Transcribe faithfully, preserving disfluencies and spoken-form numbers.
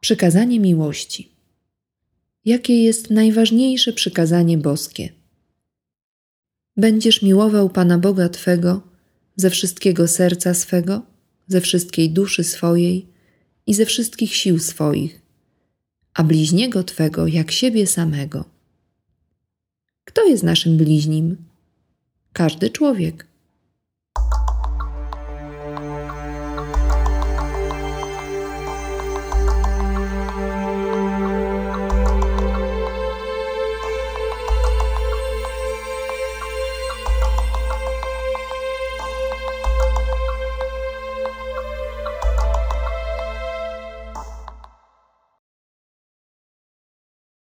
Przykazanie miłości. Jakie jest najważniejsze przykazanie boskie? Będziesz miłował Pana Boga Twego ze wszystkiego serca swego, ze wszystkiej duszy swojej i ze wszystkich sił swoich, a bliźniego Twego jak siebie samego. Kto jest naszym bliźnim? Każdy człowiek.